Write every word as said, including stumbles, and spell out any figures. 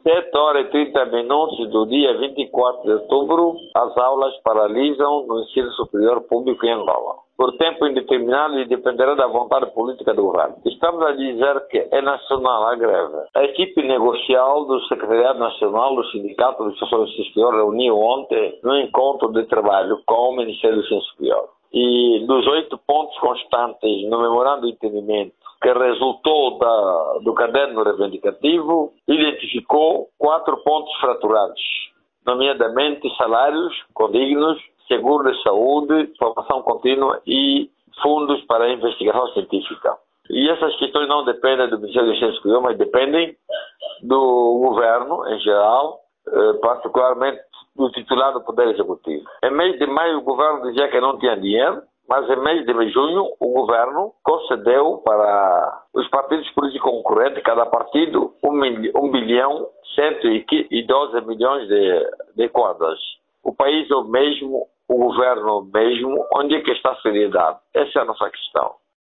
sete horas e trinta minutos do dia vinte e quatro de outubro, as aulas paralisam no ensino superior público em Angola. Por tempo indeterminado e dependerá da vontade política do governo. Estamos a dizer que é nacional a greve. A equipe negocial do Secretariado Nacional do Sindicato do Ensino Superior reuniu ontem no encontro de trabalho com o Ministério do Ensino Superior. E dos oito pontos constantes no memorando de entendimento que resultou da, do caderno reivindicativo, identificou quatro pontos fraturados, nomeadamente salários condignos, seguro de saúde, formação contínua e fundos para a investigação científica. E essas questões não dependem do Ministério do Ensino Superior, mas dependem do governo em geral, particularmente do titular do Poder Executivo. Em mês de maio o governo dizia que não tinha dinheiro, mas em mês de junho o governo concedeu para os partidos políticos concorrentes, cada partido, um bilhão cento e doze milhões de, de quadras. O país é o mesmo, o governo é o mesmo, onde é que está a seriedade? Essa é a nossa questão.